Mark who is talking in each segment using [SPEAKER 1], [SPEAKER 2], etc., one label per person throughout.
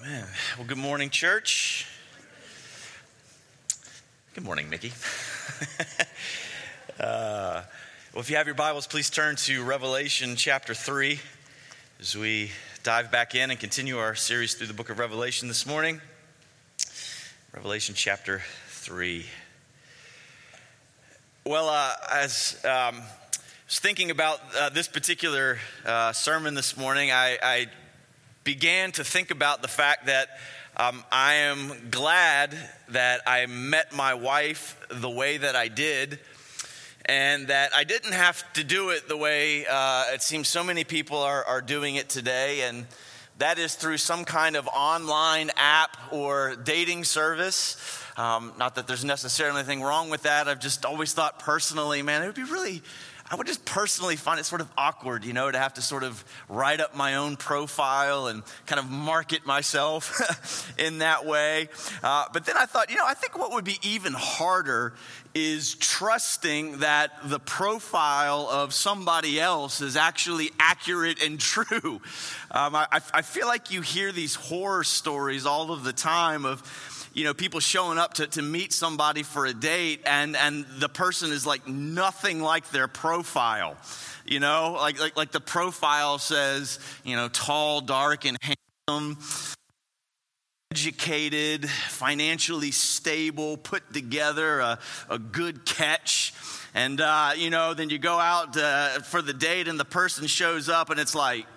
[SPEAKER 1] Man. Well, good morning, church. Good morning, Mickey. Well, if you have your Bibles, please turn to Revelation chapter 3 as we dive back in and continue our series through the book of Revelation this morning. Revelation chapter 3. Well, as I was thinking about this particular sermon this morning, I began to think about the fact that I am glad that I met my wife the way that I did, and that I didn't have to do it the way it seems so many people are doing it today, and that is through some kind of online app or dating service. Not that there's necessarily anything wrong with that. I've just always thought personally, man, it would be really, I would just personally find it sort of awkward, to have to sort of write up my own profile and kind of market myself in that way. But then I thought, I think what would be even harder is trusting that the profile of somebody else is actually accurate and true. I feel like you hear these horror stories all of the time of, people showing up to meet somebody for a date and the person is like nothing like their profile, like the profile says, tall, dark, and handsome, educated, financially stable, put together, a good catch. And, then you go out for the date and the person shows up and it's like,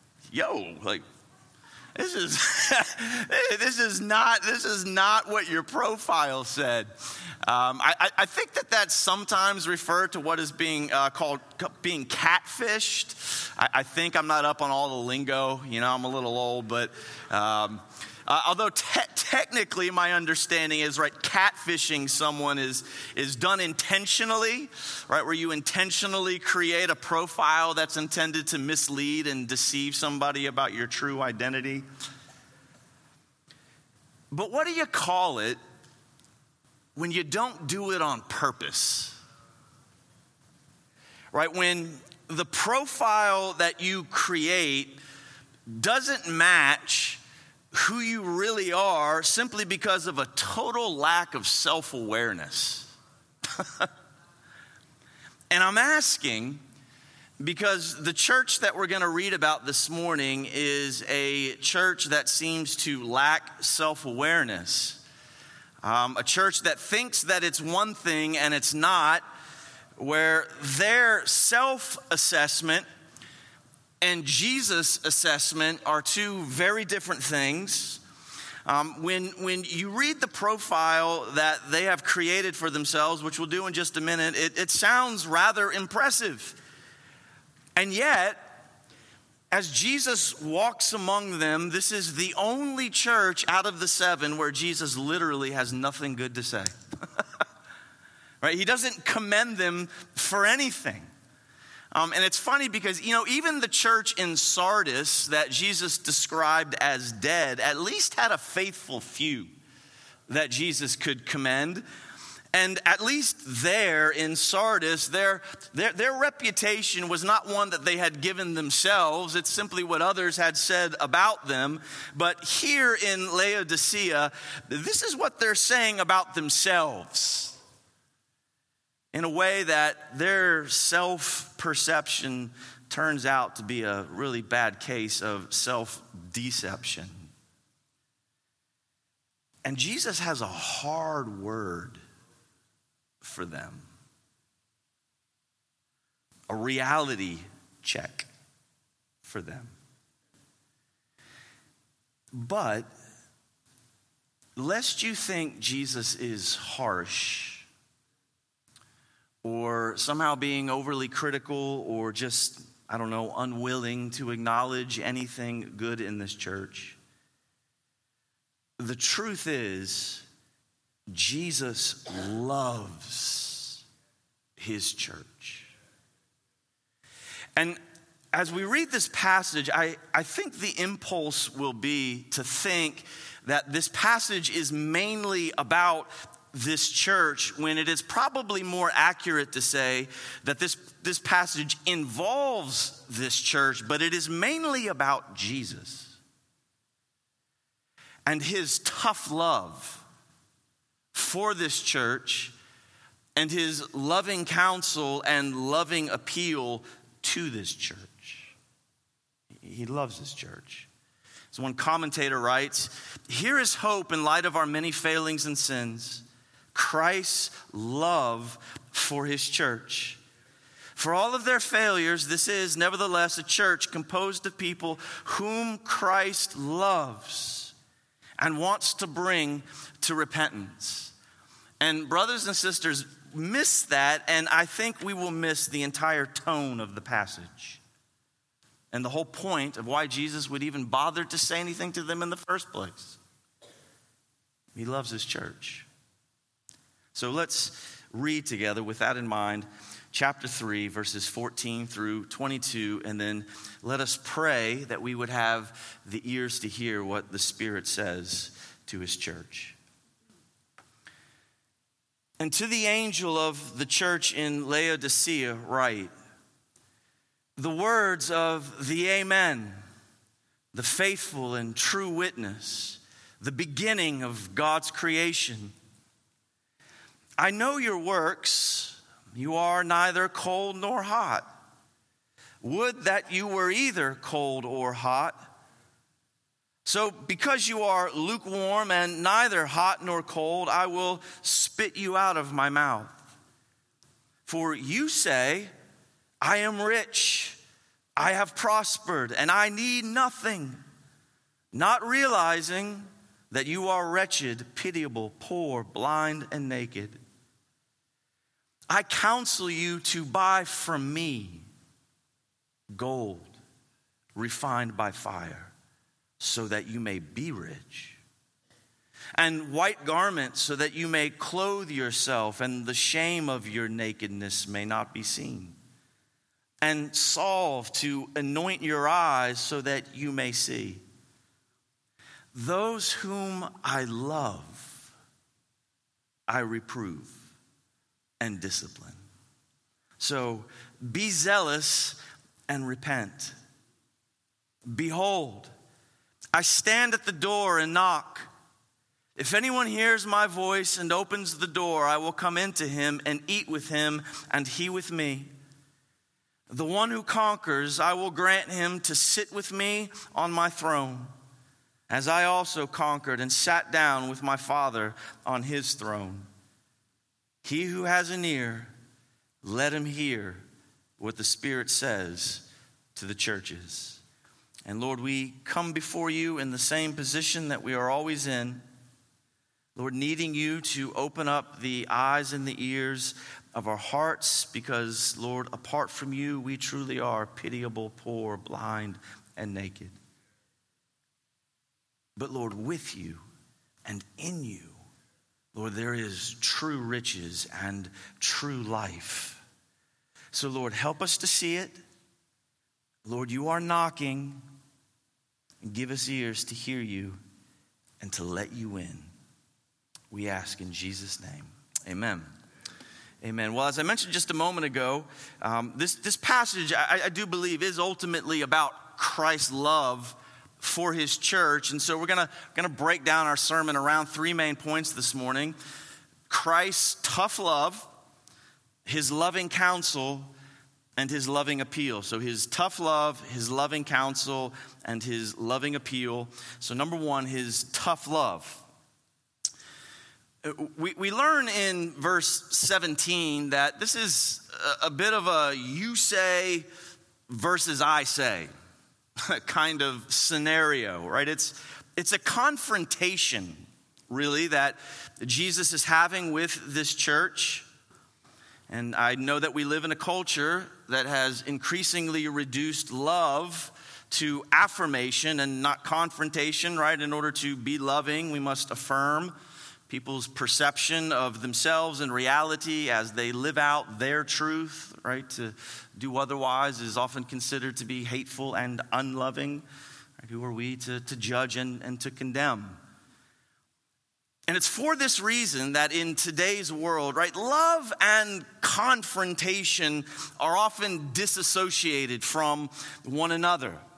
[SPEAKER 1] This is not what your profile said. I think that sometimes referred to what is being called being catfished. I think I'm not up on all the lingo. I'm a little old, but although technically my understanding is right, catfishing someone is done intentionally, right, where you intentionally create a profile that's intended to mislead and deceive somebody about your true identity. But what do you call it when you don't do it on purpose? Right, when the profile that you create doesn't match who you really are simply because of a total lack of self-awareness. And I'm asking because the church that we're going to read about this morning is a church that seems to lack self-awareness. A church that thinks that it's one thing and it's not, where their self-assessment and Jesus' assessment are two very different things. When you read the profile that they have created for themselves, which we'll do in just a minute, it sounds rather impressive. And yet, as Jesus walks among them, this is the only church out of the 7 where Jesus literally has nothing good to say. Right? He doesn't commend them for anything. And it's funny because, even the church in Sardis that Jesus described as dead at least had a faithful few that Jesus could commend. And at least there in Sardis, their reputation was not one that they had given themselves. It's simply what others had said about them. But here in Laodicea, this is what they're saying about themselves, in a way that their self-perception turns out to be a really bad case of self-deception. And Jesus has a hard word for them. A reality check for them. But lest you think Jesus is harsh, or somehow being overly critical, or just, unwilling to acknowledge anything good in this church. The truth is, Jesus loves his church. And as we read this passage, I think the impulse will be to think that this passage is mainly about this church, when it is probably more accurate to say that this passage involves this church, but it is mainly about Jesus. and his tough love for this church and his loving counsel and loving appeal to this church. He loves this church. As one commentator writes, here is hope in light of our many failings and sins. Christ's love for his church. For all of their failures, this is nevertheless a church composed of people whom Christ loves and wants to bring to repentance. And brothers and sisters, miss that, and I think we will miss the entire tone of the passage and the whole point of why Jesus would even bother to say anything to them in the first place. He loves his church. So let's read together with that in mind, chapter 3, verses 14 through 22, and then let us pray that we would have the ears to hear what the Spirit says to his church. And to the angel of the church in Laodicea write, the words of the Amen, the faithful and true witness, the beginning of God's creation. I know your works. You are neither cold nor hot. Would that you were either cold or hot. So because you are lukewarm and neither hot nor cold, I will spit you out of my mouth. For you say, I am rich, I have prospered, and I need nothing, not realizing that you are wretched, pitiable, poor, blind, and naked. I counsel you to buy from me gold refined by fire, so that you may be rich, and white garments so that you may clothe yourself, and the shame of your nakedness may not be seen, and salve to anoint your eyes so that you may see. Those whom I love, I reprove and discipline. So be zealous and repent. Behold, I stand at the door and knock. If anyone hears my voice and opens the door, I will come into him and eat with him and he with me. The one who conquers, I will grant him to sit with me on my throne, as I also conquered and sat down with my Father on his throne. He who has an ear, let him hear what the Spirit says to the churches. And Lord, we come before you in the same position that we are always in. Lord, needing you to open up the eyes and the ears of our hearts, because, Lord, apart from you, we truly are pitiable, poor, blind, and naked. But, Lord, with you and in you, Lord, there is true riches and true life. So, Lord, help us to see it. Lord, you are knocking. Give us ears to hear you and to let you in. We ask in Jesus' name. Amen. Amen. Well, as I mentioned just a moment ago, this passage, I do believe, is ultimately about Christ's love for his church. And so we're gonna break down our sermon around three main points this morning: Christ's tough love, his loving counsel, and his loving appeal. So his tough love, his loving counsel, and his loving appeal. So number one, his tough love. We learn in verse 17 that this is a bit of a you say versus I say kind of scenario, right? It's a confrontation, really, that Jesus is having with this church. And I know that we live in a culture that has increasingly reduced love to affirmation and not confrontation, right? In order to be loving, we must affirm people's perception of themselves and reality as they live out their truth, right? To do otherwise is often considered to be hateful and unloving. Right? Who are we to judge and to condemn? And it's for this reason that in today's world, right, love and confrontation are often disassociated from one another.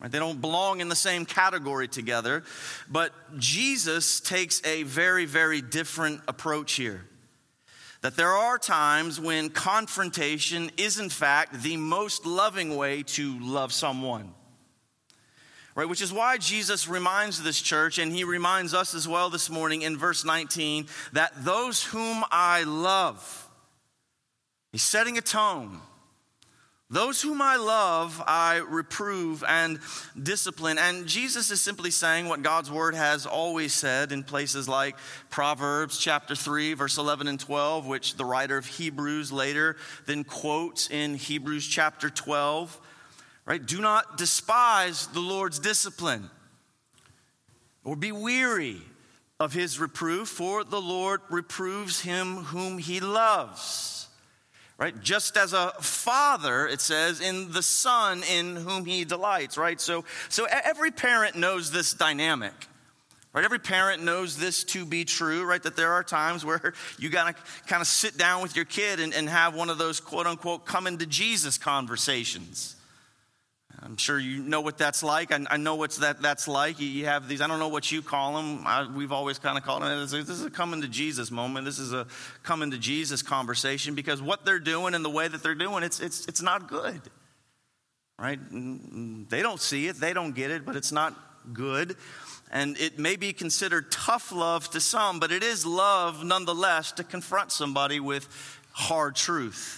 [SPEAKER 1] Right? They don't belong in the same category together. But Jesus takes a very, very different approach here. That there are times when confrontation is in fact the most loving way to love someone. Right, which is why Jesus reminds this church, and he reminds us as well this morning in verse 19, that those whom I love, he's setting a tone. Those whom I love, I reprove and discipline. And Jesus is simply saying what God's word has always said in places like Proverbs chapter 3, verse 11 and 12, which the writer of Hebrews later then quotes in Hebrews chapter 12. Right? Do not despise the Lord's discipline or be weary of his reproof, for the Lord reproves him whom he loves. Right? Just as a father, it says, in the son in whom he delights. Right? So every parent knows this dynamic. Right? Every parent knows this to be true, right? That there are times where you got to kind of sit down with your kid and have one of those quote unquote coming to Jesus conversations. I'm sure you know what that's like. I know what that's like. You have these, I don't know what you call them. We've always kind of called them, this is a coming to Jesus moment. This is a coming to Jesus conversation, because what they're doing and the way that they're doing, it's not good. Right? They don't see it. They don't get it, but it's not good. And it may be considered tough love to some, but it is love nonetheless to confront somebody with hard truth.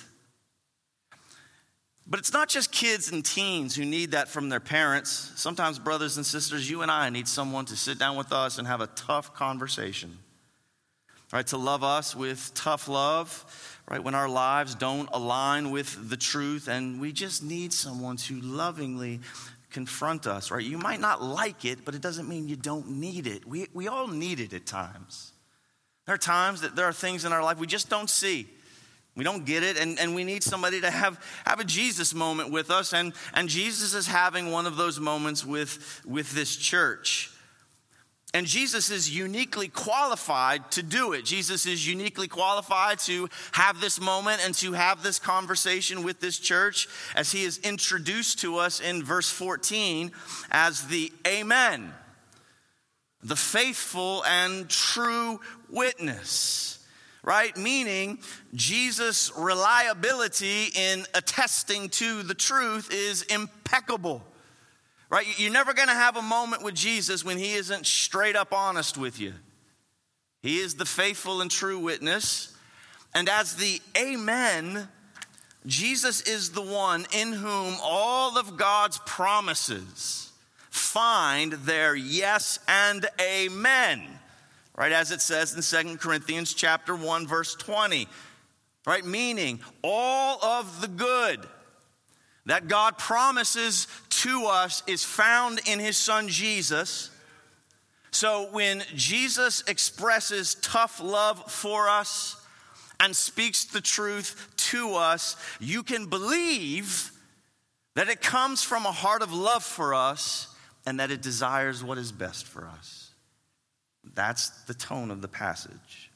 [SPEAKER 1] But it's not just kids and teens who need that from their parents. Sometimes, brothers and sisters, you and I need someone to sit down with us and have a tough conversation. Right? To love us with tough love, right? When our lives don't align with the truth, and we just need someone to lovingly confront us, right? You might not like it, but it doesn't mean you don't need it. We all need it at times. There are times that there are things in our life we just don't see. We don't get it, and we need somebody to have a Jesus moment with us, and Jesus is having one of those moments with this church. And Jesus is uniquely qualified to do it. Jesus is uniquely qualified to have this moment and to have this conversation with this church, as he is introduced to us in verse 14 as the Amen, the faithful and true witness. Right? Meaning Jesus' reliability in attesting to the truth is impeccable. Right? You're never going to have a moment with Jesus when he isn't straight up honest with you. He is the faithful and true witness. And as the Amen, Jesus is the one in whom all of God's promises find their yes and amen. Right, as it says in 2 Corinthians chapter 1, verse 20. Right, meaning all of the good that God promises to us is found in his son Jesus. So when Jesus expresses tough love for us and speaks the truth to us, you can believe that it comes from a heart of love for us and that it desires what is best for us. That's the tone of the passage.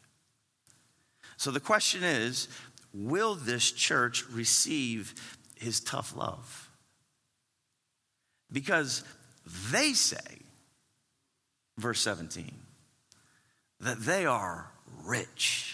[SPEAKER 1] So the question is, will this church receive his tough love? Because they say, verse 17, that they are rich,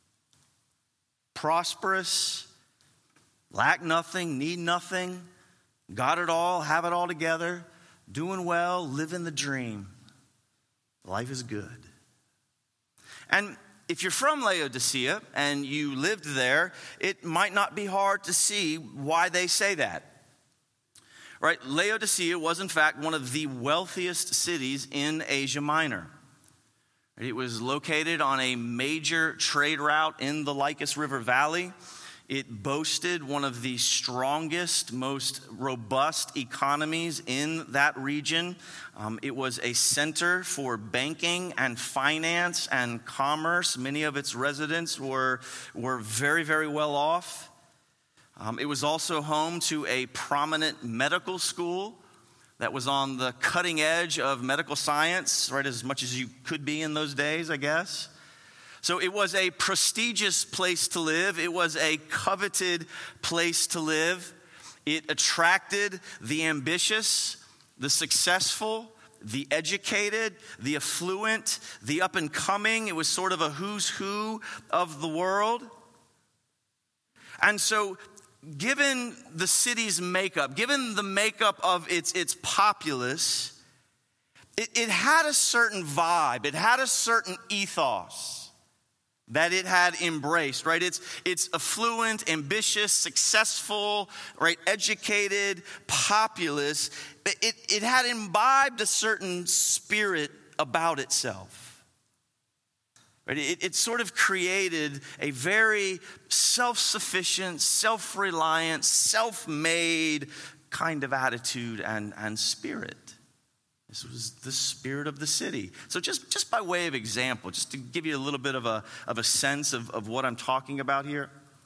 [SPEAKER 1] prosperous, lack nothing, need nothing, got it all, have it all together, doing well, living the dream. Life is good. And if you're from Laodicea and you lived there, it might not be hard to see why they say that. Right? Laodicea was in fact one of the wealthiest cities in Asia Minor. It was located on a major trade route in the Lycus River Valley. It boasted one of the strongest, most robust economies in that region. It was a center for banking and finance and commerce. Many of its residents were very, very well off. It was also home to a prominent medical school that was on the cutting edge of medical science, right, as much as you could be in those days, I guess. So it was a prestigious place to live. It was a coveted place to live. It attracted the ambitious, the successful, the educated, the affluent, the up and coming. It was sort of a who's who of the world. And so, given the city's makeup, given the makeup of its populace, it had a certain vibe, it had a certain ethos that it had embraced, right? It's affluent, ambitious, successful, right? Educated, populous. It had imbibed a certain spirit about itself. Right? It sort of created a very self-sufficient, self-reliant, self-made kind of attitude and spirit. This was the spirit of the city. So just by way of example, just to give you a little bit of a sense of what I'm talking about here.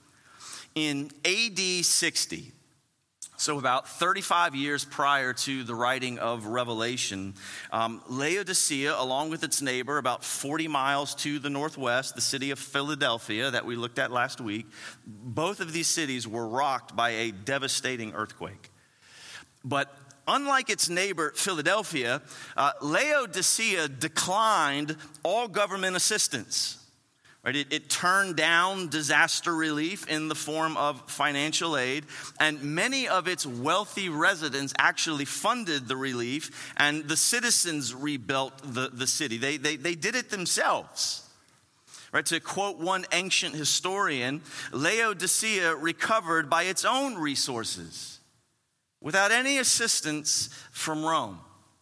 [SPEAKER 1] In AD 60, so about 35 years prior to the writing of Revelation, Laodicea, along with its neighbor, about 40 miles to the northwest, the city of Philadelphia that we looked at last week, both of these cities were rocked by a devastating earthquake. But unlike its neighbor, Philadelphia, Laodicea declined all government assistance. Right? It turned down disaster relief in the form of financial aid, and many of its wealthy residents actually funded the relief, and the citizens rebuilt the city. They did it themselves. Right? To quote one ancient historian, Laodicea recovered by its own resources, without any assistance from Rome.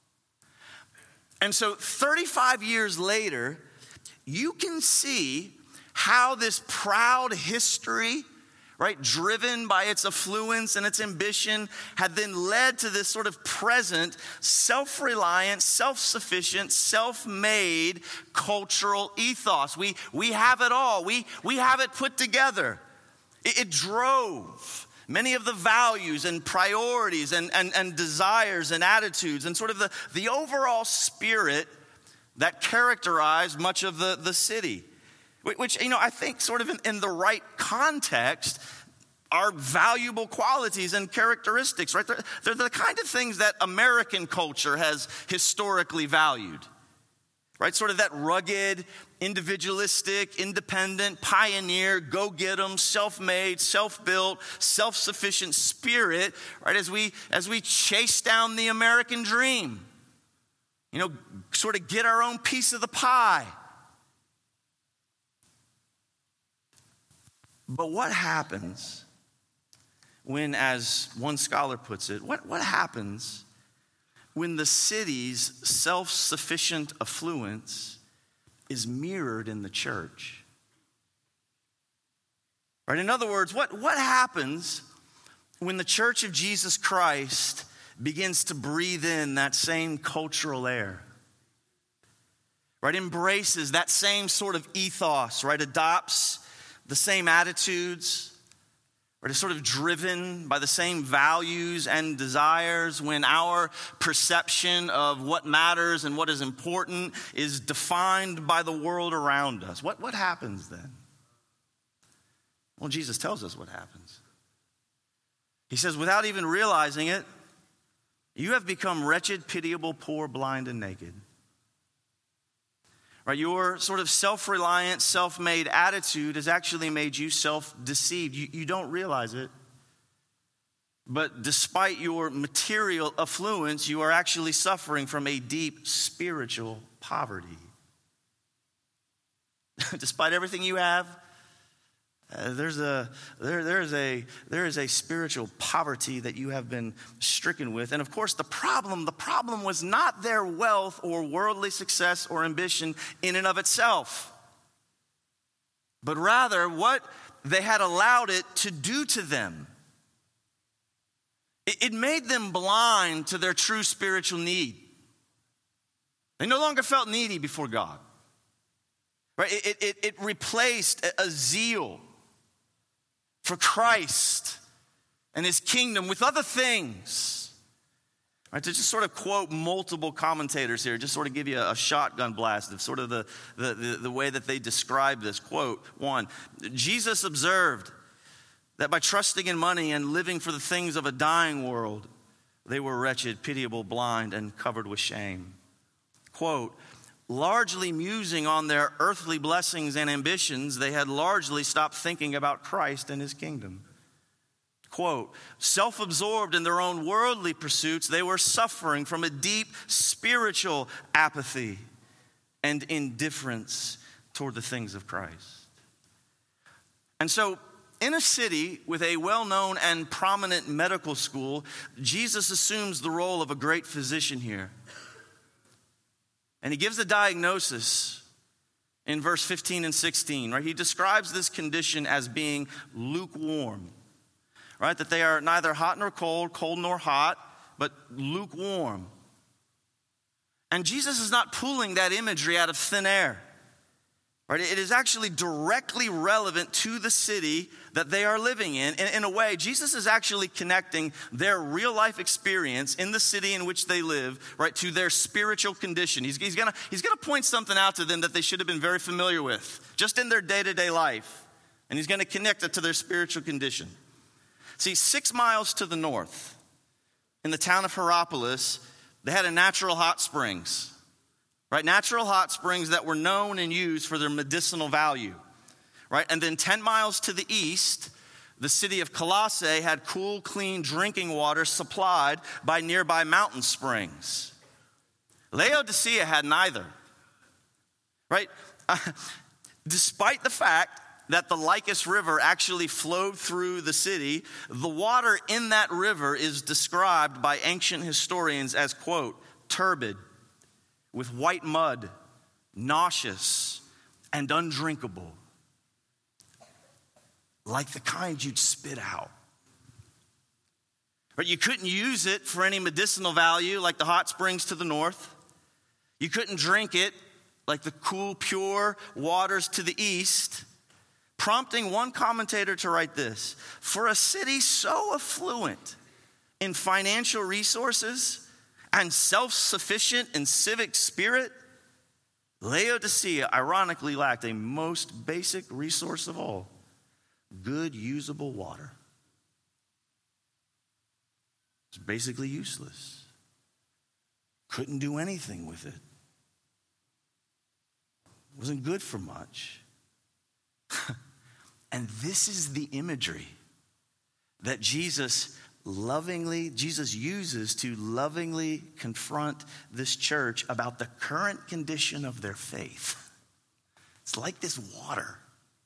[SPEAKER 1] And so 35 years later, you can see how this proud history, right, driven by its affluence and its ambition, had then led to this sort of present, self-reliant, self-sufficient, self-made cultural ethos. We have it all. We have it put together. It drove many of the values and priorities and desires and attitudes and sort of the overall spirit that characterized much of the city, which, I think sort of in the right context are valuable qualities and characteristics, right? They're the kind of things that American culture has historically valued, right? Sort of that rugged, individualistic, independent, pioneer, go-get-em, self-made, self-built, self-sufficient spirit, right? As we chase down the American dream. Sort of get our own piece of the pie. But what happens when, as one scholar puts it, what happens when the city's self-sufficient affluence is mirrored in the church? Right? In other words, what happens when the Church of Jesus Christ begins to breathe in that same cultural air, right? Embraces that same sort of ethos, right? Adopts the same attitudes, right? Is sort of driven by the same values and desires, when our perception of what matters and what is important is defined by the world around us. What happens then? Well, Jesus tells us what happens. He says, without even realizing it, you have become wretched, pitiable, poor, blind, and naked. Right? Your sort of self-reliant, self-made attitude has actually made you self-deceived. You don't realize it. But despite your material affluence, you are actually suffering from a deep spiritual poverty. Despite everything you have, there is a spiritual poverty that you have been stricken with. And of course, the problem was not their wealth or worldly success or ambition in and of itself, but rather what they had allowed it to do to them. It made them blind to their true spiritual need. They no longer felt needy before God. Right? It replaced a zeal for Christ and his kingdom with other things. Right, to just sort of quote multiple commentators here, just sort of give you a shotgun blast of sort of the way that they describe this. Quote, 1, Jesus observed that by trusting in money and living for the things of a dying world, They were wretched, pitiable, blind, and covered with shame. Quote, largely musing on their earthly blessings and ambitions, they had largely stopped thinking about Christ and his kingdom. Quote, self-absorbed in their own worldly pursuits, they were suffering from a deep spiritual apathy and indifference toward the things of Christ. And so, in a city with a well-known and prominent medical school, Jesus assumes the role of a great physician here. And he gives a diagnosis in verse 15 and 16, right? He describes this condition as being lukewarm, right? That they are neither hot nor cold, cold nor hot, but lukewarm. And Jesus is not pulling that imagery out of thin air, right? It is actually directly relevant to the city that they are living in. In a way, Jesus is actually connecting their real life experience in the city in which they live, right, to their spiritual condition. He's gonna point something out to them that they should have been very familiar with, just in their day-to-day life. And he's gonna connect it to their spiritual condition. See, 6 miles to the north, in the town of Hierapolis, they had a natural hot springs, right? Natural hot springs that were known and used for their medicinal value, right? And then 10 miles to the east, the city of Colossae had cool, clean drinking water supplied by nearby mountain springs. Laodicea had neither, right? Despite the fact that the Lycus River actually flowed through the city, the water in that river is described by ancient historians as, quote, turbid, with white mud, nauseous, and undrinkable, like the kind you'd spit out. But you couldn't use it for any medicinal value like the hot springs to the north. You couldn't drink it like the cool, pure waters to the east. Prompting one commentator to write this: for a city so affluent in financial resources and self-sufficient in civic spirit, Laodicea ironically lacked a most basic resource of all: good, usable water. It's basically useless. Couldn't do anything with it. Wasn't good for much. And this is the imagery that Jesus uses to lovingly confront this church about the current condition of their faith. It's like this water.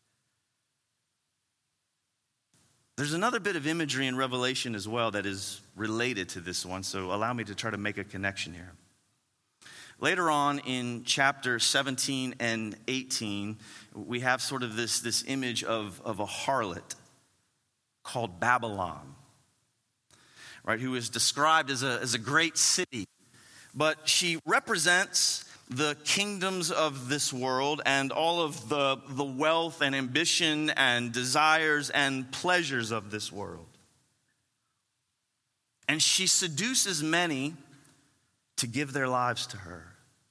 [SPEAKER 1] There's another bit of imagery in Revelation as well that is related to this one, so allow me to try to make a connection here. Later on in chapter 17 and 18, we have sort of this image of a harlot called Babylon, right, who is described as a great city. But she represents the kingdoms of this world and all of the wealth and ambition and desires and pleasures of this world. And she seduces many to give their lives to her.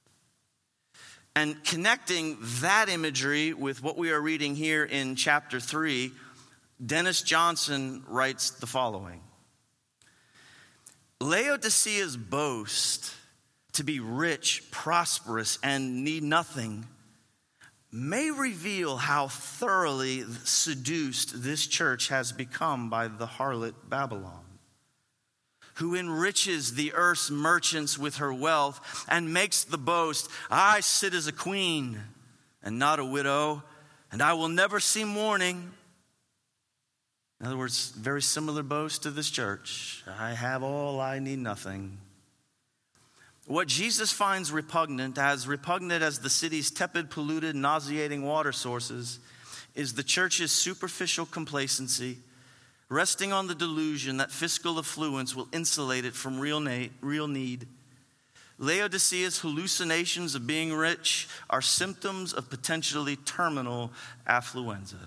[SPEAKER 1] And connecting that imagery with what we are reading here in chapter 3, Dennis Johnson writes the following: Laodicea's boast to be rich, prosperous, and need nothing may reveal how thoroughly seduced this church has become by the harlot Babylon, who enriches the earth's merchants with her wealth and makes the boast, I sit as a queen and not a widow, and I will never see mourning. In other words, very similar boast to this church. I have all, I need nothing. What Jesus finds repugnant as the city's tepid, polluted, nauseating water sources, is the church's superficial complacency, resting on the delusion that fiscal affluence will insulate it from real need. Laodicea's hallucinations of being rich are symptoms of potentially terminal affluenza.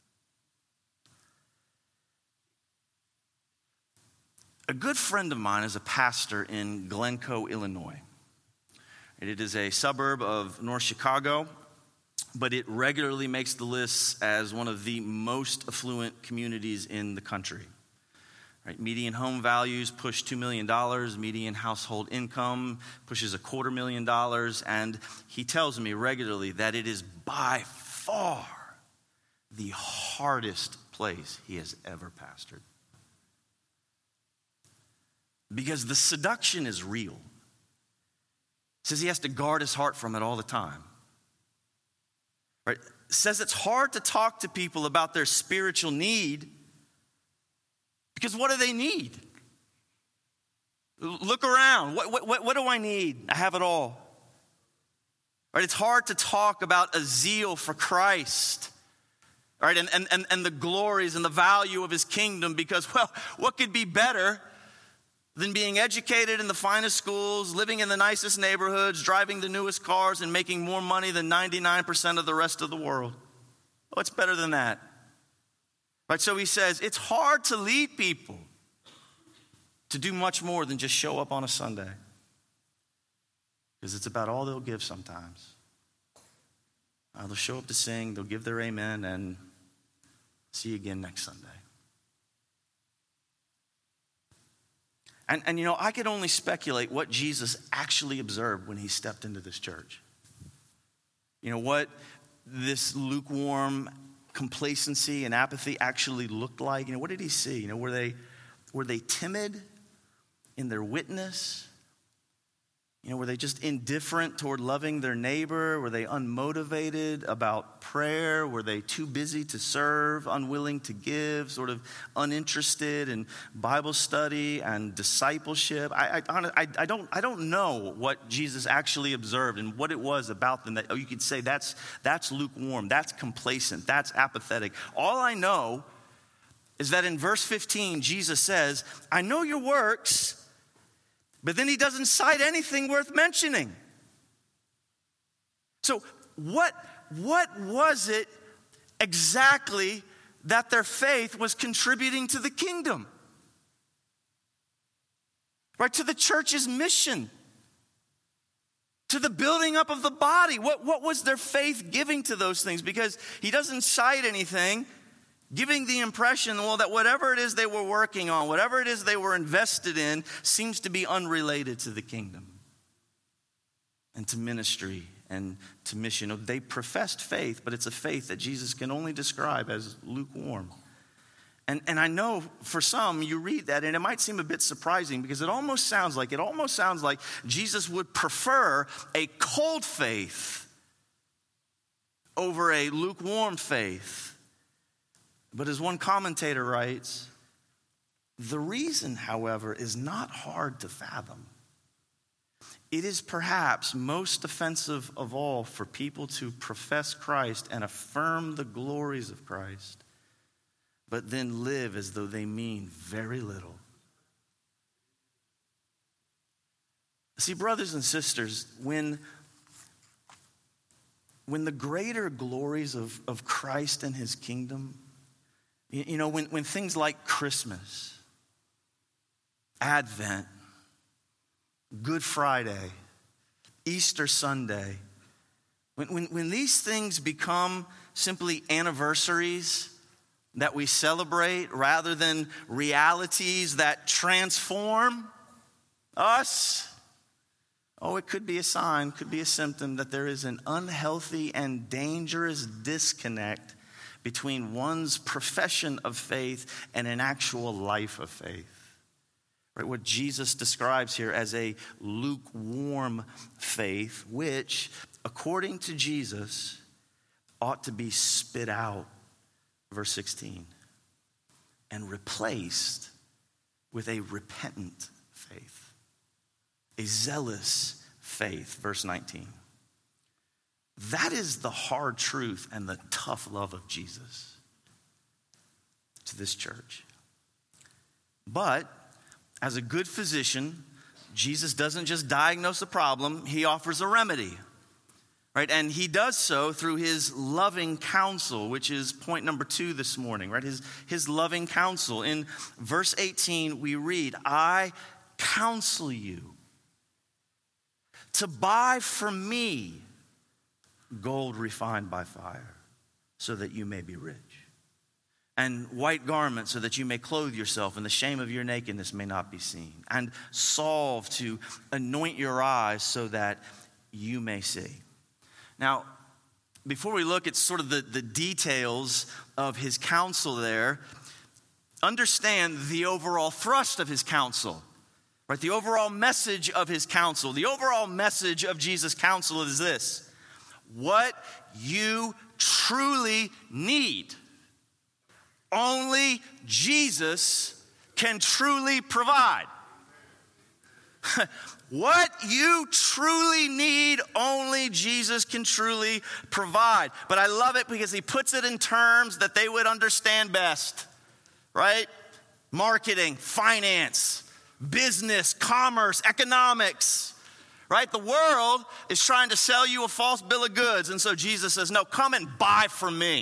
[SPEAKER 1] A good friend of mine is a pastor in Glencoe, Illinois. It is a suburb of North Chicago, but it regularly makes the lists as one of the most affluent communities in the country. Right? Median home values push $2 million. Median household income pushes $250,000. And he tells me regularly that it is by far the hardest place he has ever pastored. Because the seduction is real. Says he has to guard his heart from it all the time. Right? Says it's hard to talk to people about their spiritual need because what do they need? Look around. What do I need? I have it all. Right? It's hard to talk about a zeal for Christ. Right? And the glories and the value of his kingdom because, well, what could be better than being educated in the finest schools, living in the nicest neighborhoods, driving the newest cars, and making more money than 99% of the rest of the world? What's better than that? Right, so he says, it's hard to lead people to do much more than just show up on a Sunday. Because it's about all they'll give sometimes. They'll show up to sing, they'll give their amen, and see you again next Sunday. And I could only speculate what Jesus actually observed when he stepped into this church. What this lukewarm complacency and apathy actually looked like. What did he see? Were they timid in their witness? Were they just indifferent toward loving their neighbor? Were they unmotivated about prayer? Were they too busy to serve, unwilling to give, sort of uninterested in Bible study and discipleship? I don't know what Jesus actually observed and what it was about them that you could say that's lukewarm, that's complacent, that's apathetic. All I know is that in verse 15, Jesus says, I know your works. But then he doesn't cite anything worth mentioning. So what was it exactly that their faith was contributing to the kingdom? Right, to the church's mission, to the building up of the body. What was their faith giving to those things? Because he doesn't cite anything giving the impression, that whatever it is they were working on, whatever it is they were invested in, seems to be unrelated to the kingdom and to ministry and to mission. They professed faith, but it's a faith that Jesus can only describe as lukewarm. And I know for some, you read that and it might seem a bit surprising because it almost sounds like Jesus would prefer a cold faith over a lukewarm faith. But as one commentator writes, the reason, however, is not hard to fathom. It is perhaps most offensive of all for people to profess Christ and affirm the glories of Christ, but then live as though they mean very little. See, brothers and sisters, when the greater glories of Christ and his kingdom, when things like Christmas, Advent, Good Friday, Easter Sunday, when these things become simply anniversaries that we celebrate rather than realities that transform us, it could be a sign, could be a symptom that there is an unhealthy and dangerous disconnect between one's profession of faith and an actual life of faith. Right? What Jesus describes here as a lukewarm faith, which, according to Jesus, ought to be spit out, verse 16, and replaced with a repentant faith, a zealous faith, verse 19. That is the hard truth and the tough love of Jesus to this church. But as a good physician, Jesus doesn't just diagnose a problem, he offers a remedy. Right? And he does so through his loving counsel, which is point number 2 this morning, right? His loving counsel. In verse 18, we read, I counsel you to buy from me gold refined by fire, so that you may be rich. and white garments so that you may clothe yourself and the shame of your nakedness may not be seen, and salve to anoint your eyes so that you may see. Now, before we look at sort of the details of his counsel there, understand the overall thrust of his counsel, right? The overall message of his counsel, the overall message of Jesus' counsel is this: what you truly need, only Jesus can truly provide. What you truly need, only Jesus can truly provide. But I love it because he puts it in terms that they would understand best, right? Marketing, finance, business, commerce, economics, right? The world is trying to sell you a false bill of goods. And so Jesus says, no, come and buy from me.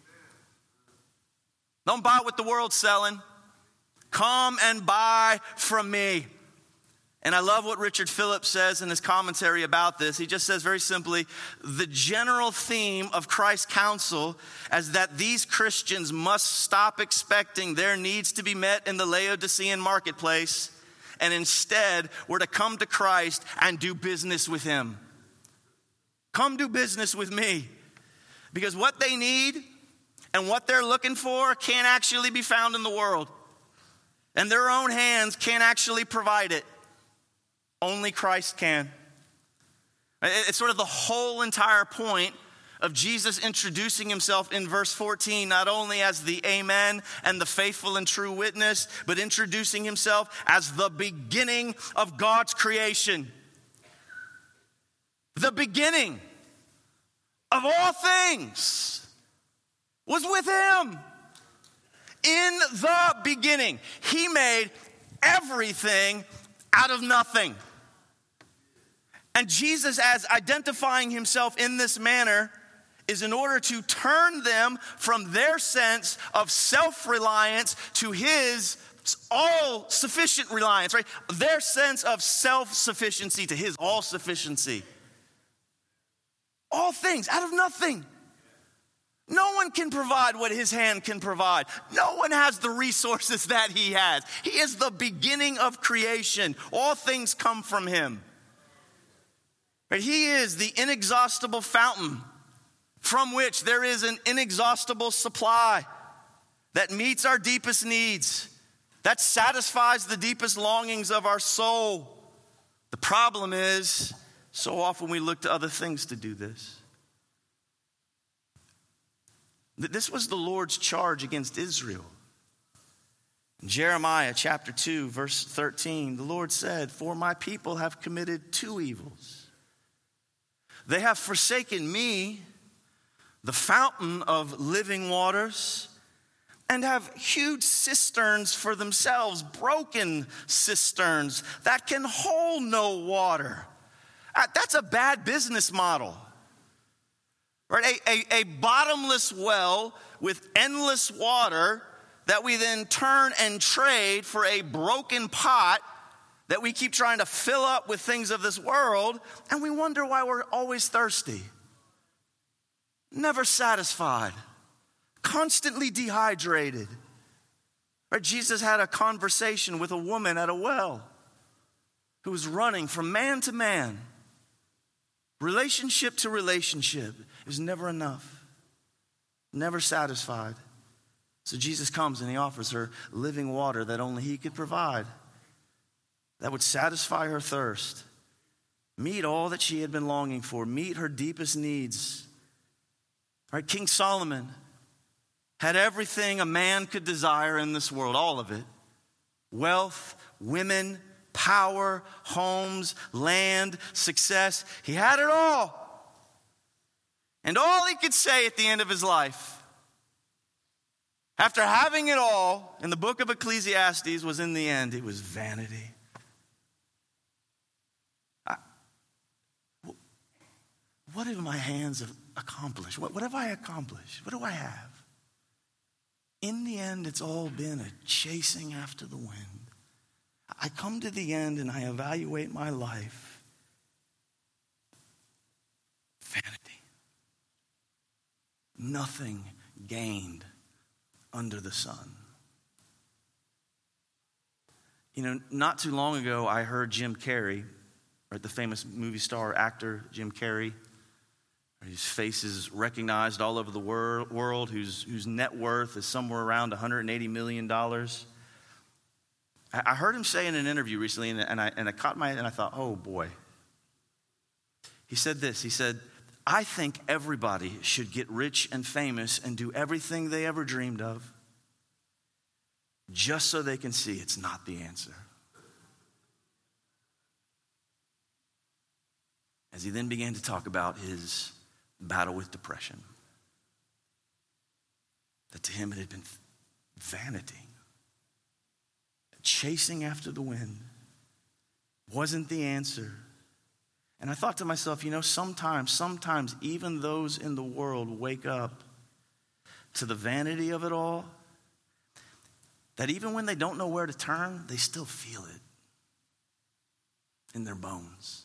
[SPEAKER 1] Don't buy what the world's selling. Come and buy from me. And I love what Richard Phillips says in his commentary about this. He just says very simply, the general theme of Christ's counsel is that these Christians must stop expecting their needs to be met in the Laodicean marketplace, and instead were to come to Christ and do business with him. Come do business with me. Because what they need and what they're looking for can't actually be found in the world. And their own hands can't actually provide it. Only Christ can. It's sort of the whole entire point of Jesus introducing himself in verse 14, not only as the Amen and the faithful and true witness, but introducing himself as the beginning of God's creation. The beginning of all things was with him. In the beginning, he made everything out of nothing. And Jesus, as identifying himself in this manner, is in order to turn them from their sense of self-reliance to his all-sufficient reliance, right? Their sense of self-sufficiency to his all-sufficiency. All things out of nothing. No one can provide what his hand can provide. No one has the resources that he has. He is the beginning of creation. All things come from him. But he is the inexhaustible fountain from which there is an inexhaustible supply that meets our deepest needs, that satisfies the deepest longings of our soul. The problem is, so often we look to other things to do this. This was the Lord's charge against Israel. In Jeremiah chapter 2, verse 13, the Lord said, "For my people have committed two evils. They have forsaken me, the fountain of living waters, and have huge cisterns for themselves, broken cisterns that can hold no water." That's a bad business model. Right? A bottomless well with endless water that we then turn and trade for a broken pot that we keep trying to fill up with things of this world, and we wonder why we're always thirsty, never satisfied, constantly dehydrated. Right? Jesus had a conversation with a woman at a well who was running from man to man, relationship to relationship. It was never enough, never satisfied. So Jesus comes and he offers her living water that only he could provide, that would satisfy her thirst, meet all that she had been longing for, meet her deepest needs. Right? King Solomon had everything a man could desire in this world, all of it. Wealth, women, power, homes, land, success. He had it all. And all he could say at the end of his life, after having it all, in the book of Ecclesiastes, was in the end, it was vanity. What have my hands accomplished? What have I accomplished? What do I have? In the end, it's all been a chasing after the wind. I come to the end and I evaluate my life. Vanity. Nothing gained. under the sun. You know, not too long ago, I heard Jim Carrey, right, the famous movie star, actor Jim Carrey, whose face is recognized all over the world, whose net worth is somewhere around $180 million. I heard him say in an interview recently, and I caught my head, and I thought, oh boy. He said this, he said, I think everybody should get rich and famous and do everything they ever dreamed of, just so they can see it's not the answer. As he then began to talk about his battle with depression, that to him it had been vanity. Chasing after the wind wasn't the answer. And I thought to myself, you know, sometimes even those in the world wake up to the vanity of it all, that even when they don't know where to turn, they still feel it in their bones.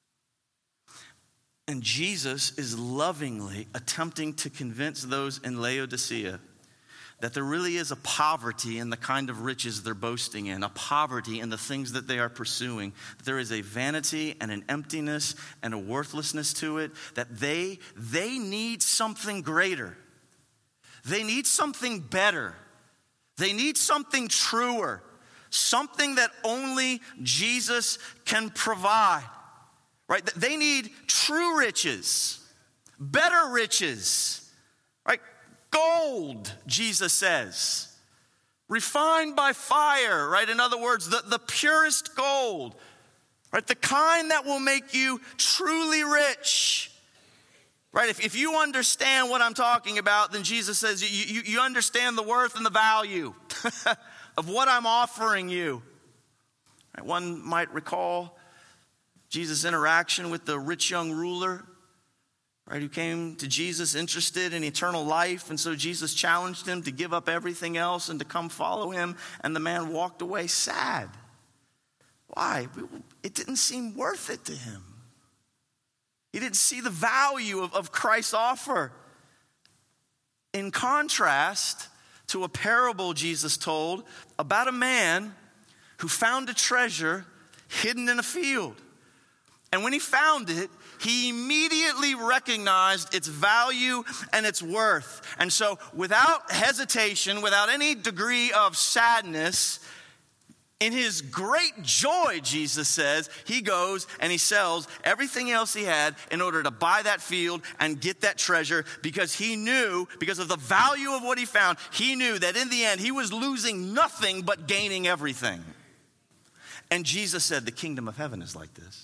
[SPEAKER 1] And Jesus is lovingly attempting to convince those in Laodicea that there really is a poverty in the kind of riches they're boasting in, a poverty in the things that they are pursuing. That there is a vanity and an emptiness and a worthlessness to it, that they need something greater. They need something better. They need something truer, something that only Jesus can provide, right? They need true riches, better riches, right? Gold, Jesus says, refined by fire, right? In other words, the purest gold, right? The kind that will make you truly rich, right? If you understand what I'm talking about, then Jesus says you understand the worth and the value of what I'm offering you. Right? One might recall Jesus' interaction with the rich young ruler, right, who came to Jesus interested in eternal life. And so Jesus challenged him to give up everything else and to come follow him. And the man walked away sad. Why? It didn't seem worth it to him. He didn't see the value of Christ's offer. In contrast to a parable Jesus told about a man who found a treasure hidden in a field. And when he found it, he immediately recognized its value and its worth. And so without hesitation, without any degree of sadness, in his great joy, Jesus says, he goes and he sells everything else he had in order to buy that field and get that treasure, because he knew, because of the value of what he found, he knew that in the end he was losing nothing but gaining everything. And Jesus said, the kingdom of heaven is like this.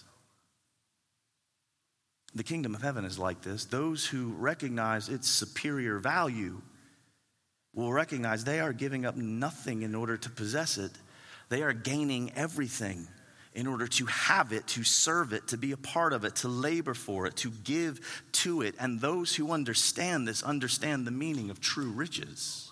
[SPEAKER 1] The kingdom of heaven is like this. Those who recognize its superior value will recognize they are giving up nothing in order to possess it. They are gaining everything in order to have it, to serve it, to be a part of it, to labor for it, to give to it. And those who understand this understand the meaning of true riches.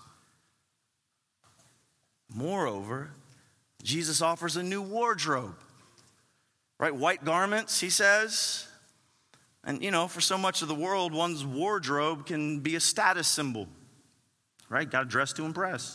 [SPEAKER 1] Moreover, Jesus offers a new wardrobe, right? White garments, he says. And, you know, for so much of the world, one's wardrobe can be a status symbol, right? Got to dress to impress.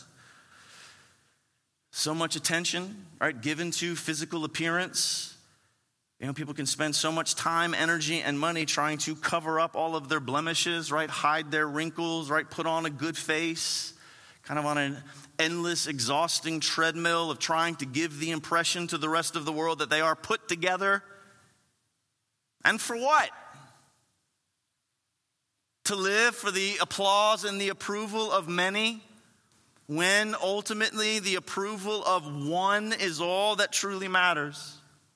[SPEAKER 1] So much attention, right, given to physical appearance. You know, people can spend so much time, energy, and money trying to cover up all of their blemishes, right? Hide their wrinkles, right? Put on a good face, kind of on an endless, exhausting treadmill of trying to give the impression to the rest of the world that they are put together. And for what? To live for the applause and the approval of many, when ultimately the approval of one is all that truly matters.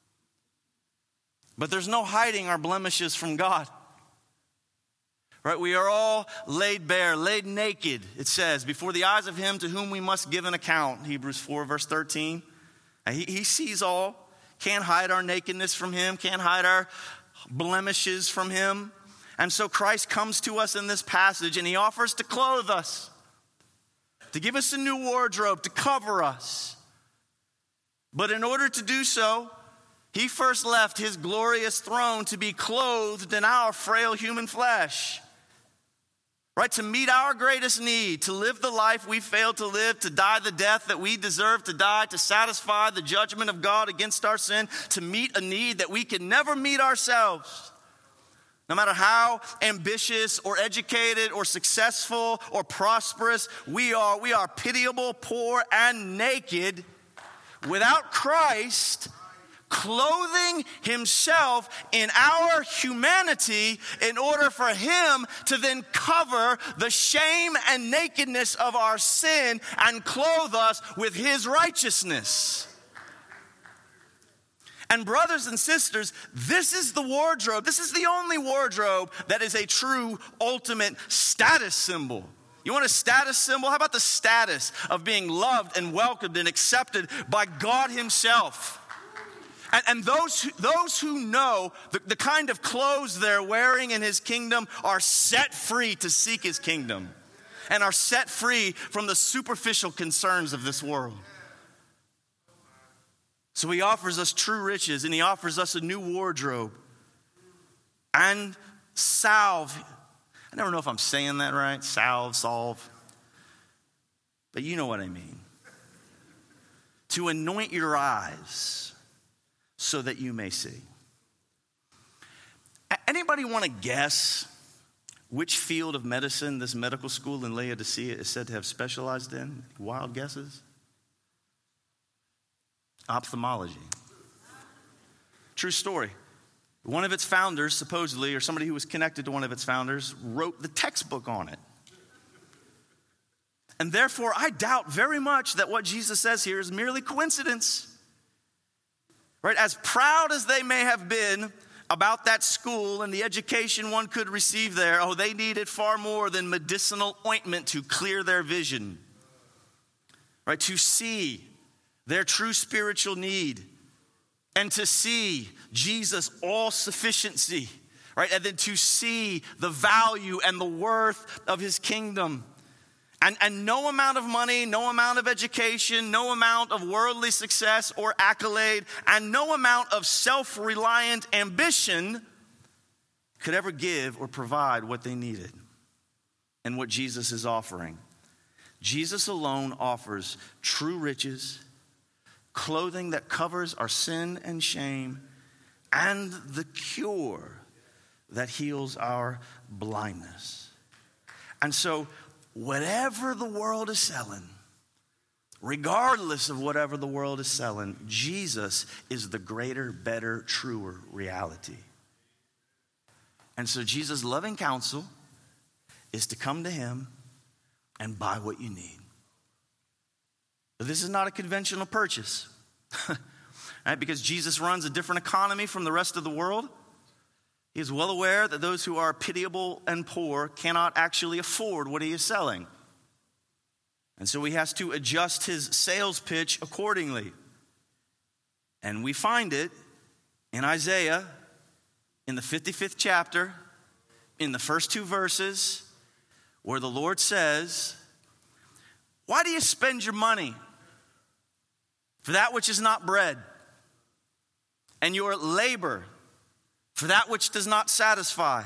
[SPEAKER 1] But there's no hiding our blemishes from God. Right? We are all laid bare, laid naked, it says, before the eyes of him to whom we must give an account. Hebrews 4, verse 13. He sees all. Can't hide our nakedness from him. Can't hide our blemishes from him. And so Christ comes to us in this passage and he offers to clothe us, to give us a new wardrobe, to cover us. But in order to do so, he first left his glorious throne to be clothed in our frail human flesh. right? To meet our greatest need, to live the life we failed to live, to die the death that we deserve to die, to satisfy the judgment of God against our sin, to meet a need that we can never meet ourselves. No matter how ambitious or educated or successful or prosperous we are pitiable, poor, and naked without Christ clothing himself in our humanity in order for him to then cover the shame and nakedness of our sin and clothe us with his righteousness. And brothers and sisters, this is the wardrobe. This is the only wardrobe that is a true ultimate status symbol. You want a status symbol? How about the status of being loved and welcomed and accepted by God himself? And those who know the kind of clothes they're wearing in his kingdom are set free to seek his kingdom and are set free from the superficial concerns of this world. So he offers us true riches, and he offers us a new wardrobe and salve. I never know if I'm saying that right. Salve. But you know what I mean. To anoint your eyes so that you may see. Anybody want to guess which field of medicine this medical school in Laodicea is said to have specialized in? Wild guesses? Ophthalmology. True story. One of its founders, supposedly, or somebody who was connected to one of its founders, wrote the textbook on it. And therefore, I doubt very much that what Jesus says here is merely coincidence. Right? As proud as they may have been about that school and the education one could receive there, they needed far more than medicinal ointment to clear their vision. Right? To see their true spiritual need, and to see Jesus' all-sufficiency, right? And then to see the value and the worth of his kingdom. And no amount of money, no amount of education, no amount of worldly success or accolade, and no amount of self-reliant ambition could ever give or provide what they needed and what Jesus is offering. Jesus alone offers true riches, clothing that covers our sin and shame, and the cure that heals our blindness. And so, whatever the world is selling, regardless of whatever the world is selling, Jesus is the greater, better, truer reality. And so Jesus' loving counsel is to come to him and buy what you need. But this is not a conventional purchase, right? Because Jesus runs a different economy from the rest of the world. He is well aware that those who are pitiable and poor cannot actually afford what he is selling. And so he has to adjust his sales pitch accordingly. And we find it in Isaiah, in the 55th chapter, in the first 2 verses, where the Lord says, "Why do you spend your money for that which is not bread, and your labor for that which does not satisfy?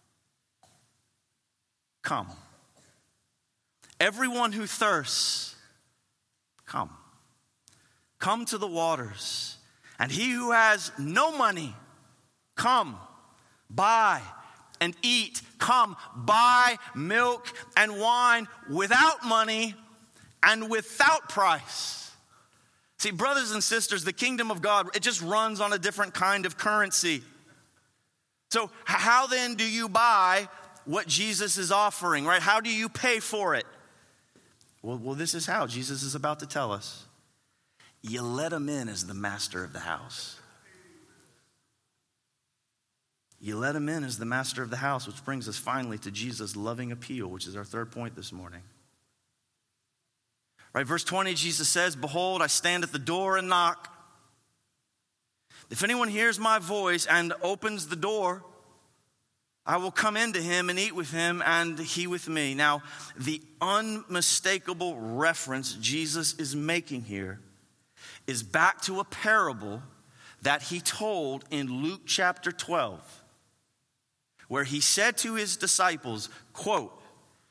[SPEAKER 1] Come. Everyone who thirsts, come. Come to the waters. And he who has no money, come, buy and eat. Come, buy milk and wine without money and without price." See, brothers and sisters, the kingdom of God, it just runs on a different kind of currency. So how then do you buy what Jesus is offering, right? How do you pay for it? Well, this is how Jesus is about to tell us. You let him in as the master of the house. You let him in as the master of the house, which brings us finally to Jesus' loving appeal, which is our third point this morning. Right, verse 20, Jesus says, "Behold, I stand at the door and knock. If anyone hears my voice and opens the door, I will come into him and eat with him and he with me." Now, the unmistakable reference Jesus is making here is back to a parable that he told in Luke chapter 12, where he said to his disciples, quote,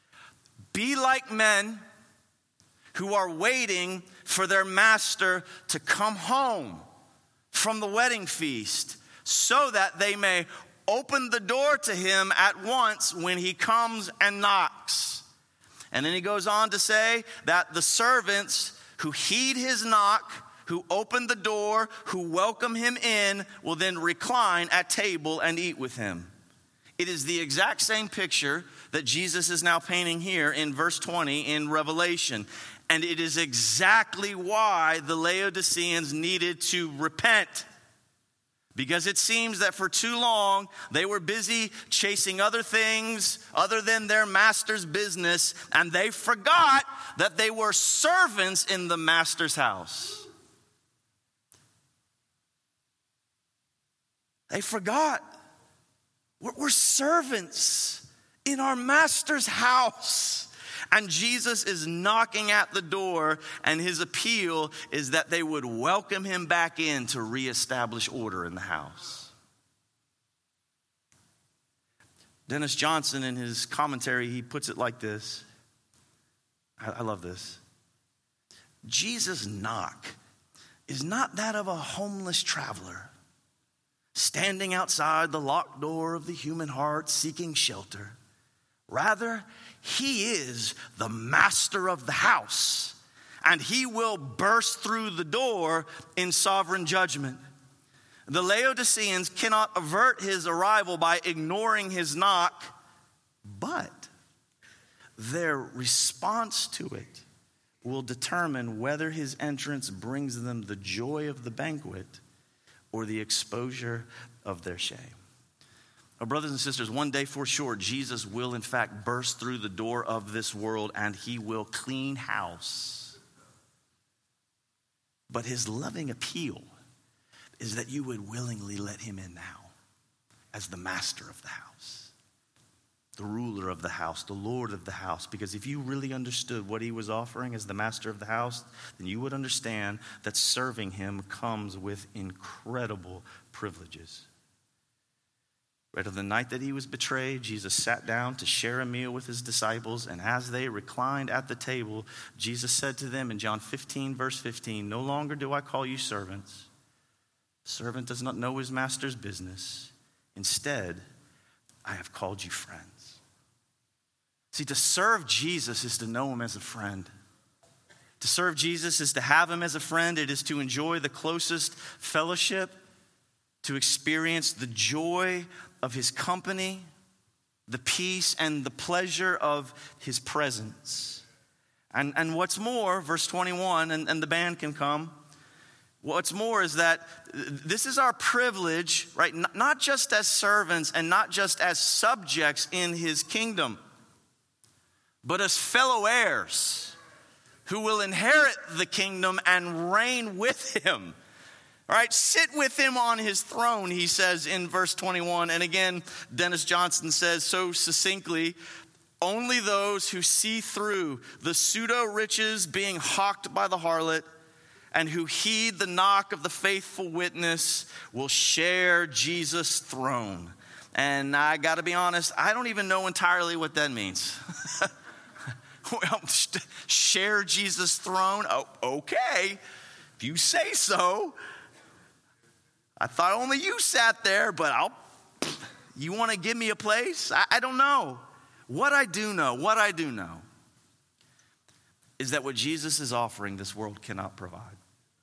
[SPEAKER 1] Be like men who are waiting for their master to come home from the wedding feast, so that they may open the door to him at once when he comes and knocks. And then he goes on to say that the servants who heed his knock, who open the door, who welcome him in, will then recline at table and eat with him. It is the exact same picture that Jesus is now painting here in verse 20 in Revelation. And it is exactly why the Laodiceans needed to repent. Because it seems that for too long, they were busy chasing other things other than their master's business, and they forgot that they were servants in the master's house. They forgot. We're servants in our master's house. And Jesus is knocking at the door, and his appeal is that they would welcome him back in to reestablish order in the house. Dennis Johnson, in his commentary, he puts it like this. I love this. Jesus' knock is not that of a homeless traveler standing outside the locked door of the human heart seeking shelter. Rather, he is the master of the house, and he will burst through the door in sovereign judgment. The Laodiceans cannot avert his arrival by ignoring his knock, but their response to it will determine whether his entrance brings them the joy of the banquet or the exposure of their shame. Brothers and sisters, one day for sure, Jesus will in fact burst through the door of this world, and he will clean house. But his loving appeal is that you would willingly let him in now as the master of the house, the ruler of the house, the Lord of the house. Because if you really understood what he was offering as the master of the house, then you would understand that serving him comes with incredible privileges. Right on the night that he was betrayed, Jesus sat down to share a meal with his disciples. And as they reclined at the table, Jesus said to them in John 15, verse 15, "No longer do I call you servants. A servant does not know his master's business. Instead, I have called you friends." See, to serve Jesus is to know him as a friend. To serve Jesus is to have him as a friend. It is to enjoy the closest fellowship, to experience the joy of his company, the peace and the pleasure of his presence. And what's more, verse 21, and the band can come. What's more is that this is our privilege, right? Not just as servants and not just as subjects in his kingdom, but as fellow heirs who will inherit the kingdom and reign with him. All right, sit with him on his throne, he says in verse 21. And again, Dennis Johnson says so succinctly, only those who see through the pseudo-riches being hawked by the harlot and who heed the knock of the faithful witness will share Jesus' throne. And I got to be honest, I don't even know entirely what that means. Well, share Jesus' throne? Oh, okay, if you say so. I thought only you sat there, but you want to give me a place? I don't know. What I do know is that what Jesus is offering, this world cannot provide.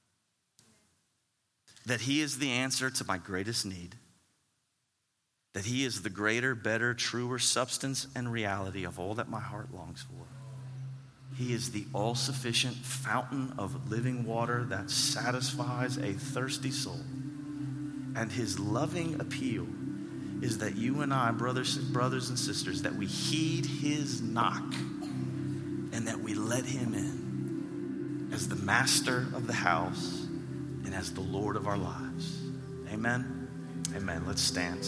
[SPEAKER 1] That he is the answer to my greatest need. That he is the greater, better, truer substance and reality of all that my heart longs for. He is the all-sufficient fountain of living water that satisfies a thirsty soul. And his loving appeal is that you and I, brothers and sisters, that we heed his knock and that we let him in as the master of the house and as the Lord of our lives. Amen? Amen. Let's stand.